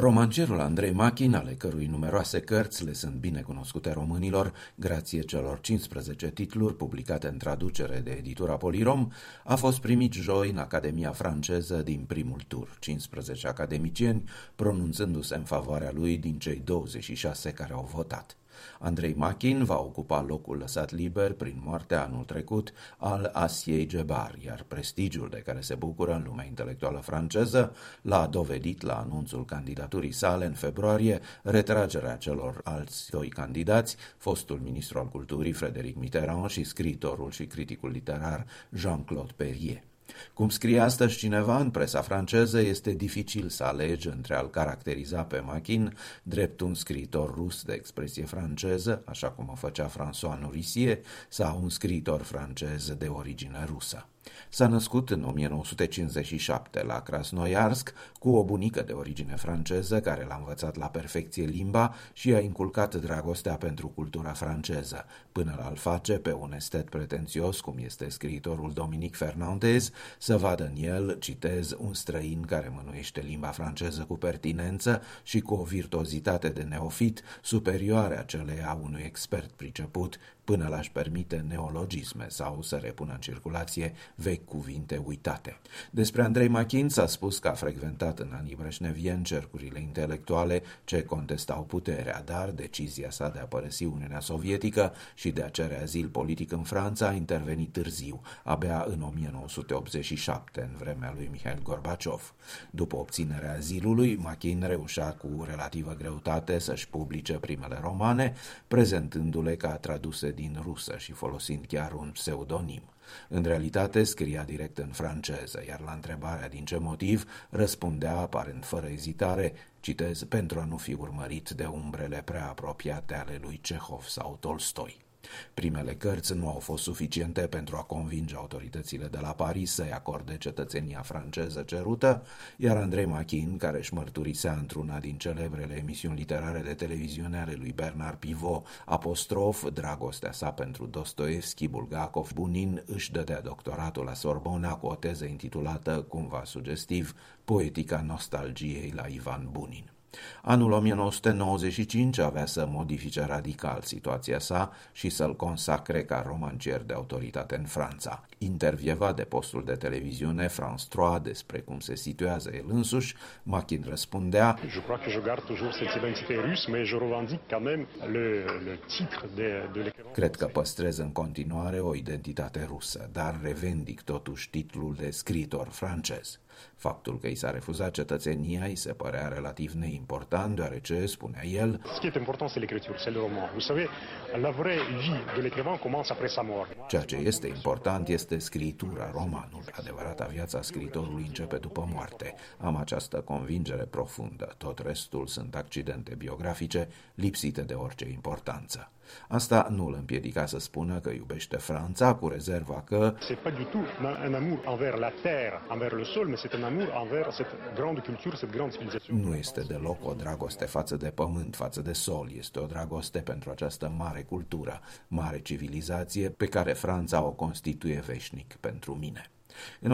Romancerul Andrei Machin, ale cărui numeroase cărți le sunt bine cunoscute românilor, grație celor 15 titluri publicate în traducere de editura Polirom, a fost primit joi în Academia franceză din primul tur, 15 academicieni pronunțându-se în favoarea lui din cei 26 care au votat. Andrei Machin va ocupa locul lăsat liber prin moartea anul trecut al Asiei Gebar, iar prestigiul de care se bucură în lumea intelectuală franceză l-a dovedit la anunțul candidaturii sale în februarie retragerea celor alți doi candidați, fostul ministru al culturii Frédéric Mitterrand și scriitorul și criticul literar Jean-Claude Perrier. Cum scrie astăzi cineva în presa franceză, este dificil să alegi între a-l caracteriza pe Machin drept un scriitor rus de expresie franceză, așa cum o făcea François Nourrisier, sau un scriitor francez de origine rusă. S-a născut în 1957 la Krasnoiarsk cu o bunică de origine franceză care l-a învățat la perfecție limba și a inculcat dragostea pentru cultura franceză, până l-al face pe un estet pretențios, cum este scriitorul Dominique Fernandez, să vadă în el, citez, un străin care mânuiește limba franceză cu pertinență și cu o virtuozitate de neofit superioare aceleia unui expert priceput, până l-aș permite neologisme sau să repună în circulație vechi cuvinte uitate. Despre Andrei Machin s-a spus că a frecventat în anii breșnevieni cercurile intelectuale ce contestau puterea, dar decizia sa de a părăsi Uniunea Sovietică și de a cere azil politic în Franța a intervenit târziu, abia în 1987, în vremea lui Mihail Gorbaciov. După obținerea azilului, Machin reușea cu relativă greutate să-și publice primele romane, prezentându-le ca traduse din rusă și folosind chiar un pseudonim. În realitate scria direct în franceză, iar la întrebarea din ce motiv răspundea aparent fără ezitare, citez, pentru a nu fi urmărit de umbrele prea apropiate ale lui Cehov sau Tolstoi. Primele cărți nu au fost suficiente pentru a convinge autoritățile de la Paris să-i acorde cetățenia franceză cerută, iar Andrei Machin, care își mărturisea într-una din celebrele emisiuni literare de televiziune ale lui Bernard Pivot, apostrof, dragostea sa pentru Dostoevski, Bulgakov, Bunin, își dădea doctoratul la Sorbona cu o teză intitulată, cumva sugestiv, Poetica nostalgiei la Ivan Bunin. Anul 1995 avea să modifice radical situația sa și să-l consacre ca romancier de autoritate în Franța. Intervievat de postul de televiziune France 3 despre cum se situează el însuși, Machin răspundea: Je crois que je garde toujours cette identité russe, mais je revendique quand même le titre de l'écrivain. Cred că păstrez în continuare o identitate rusă, dar revendic totuși titlul de scriitor francez. Faptul că i s-a refuzat cetățenia îi se părea relativ neimportant, deoarece, spunea el, Ce qui est important, c'est l'écriture, c'est le roman. Vous savez, la vraie vie de l'écrivain commence après sa mort. ceea ce este important este scriitura, romanul. Adevărata viața scriitorului începe după moarte. Am această convingere profundă. Tot restul sunt accidente biografice lipsite de orice importanță. Asta nu îl împiedica să spună că iubește Franța, cu rezerva că C'est pas du tout un amour envers la terre, envers le sol, mais c'est un amour envers cette grande culture, cette grande civilisation. nu este deloc o dragoste față de pământ, față de sol. Este o dragoste pentru această mare cultură, mare civilizație pe care Franța o constituie veșnic pentru mine. În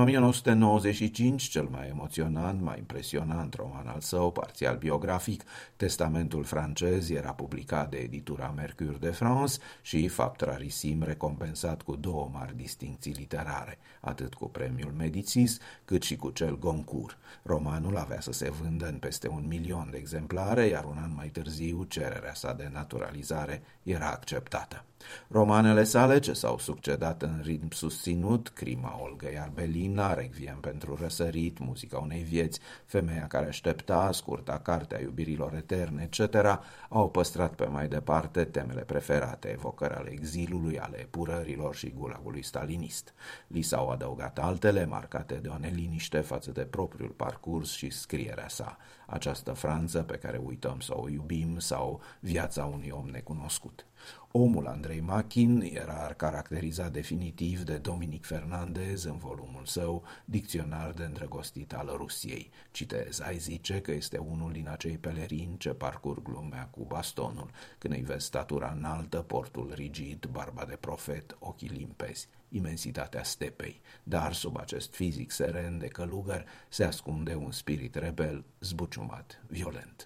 1995, cel mai emoționant, mai impresionant roman al său, parțial biografic, Testamentul francez, era publicat de editura Mercure de France și, fapt rarisim, recompensat cu două mari distincții literare, atât cu premiul Médicis, cât și cu cel Goncourt. Romanul avea să se vândă în peste 1 milion de exemplare, iar un an mai târziu cererea sa de naturalizare era acceptată. Romanele sale, ce s-au succedat în ritm susținut, Crima Olgăi Arbelina, Requiem pentru răsărit, Muzica unei vieți, Femeia care aștepta, Scurta carte a iubirilor eterne, etc., au păstrat pe mai departe temele preferate, evocări ale exilului, ale epurărilor și gulagului stalinist. Li s-au adăugat altele, marcate de o neliniște față de propriul parcurs și scrierea sa, această Franță pe care uităm să o iubim sau Viața unui om necunoscut. Omul Andrei Machin era caracterizat definitiv de Dominique Fernandez în volumul său Dicționar de îndrăgostit al Rusiei. Citez, ai zice că este unul din acei pelerini ce parcurg lumea cu bastonul, când îi vezi statura înaltă, portul rigid, barba de profet, ochii limpezi, imensitatea stepei, dar sub acest fizic seren de călugăr se ascunde un spirit rebel, zbuciumat, violent.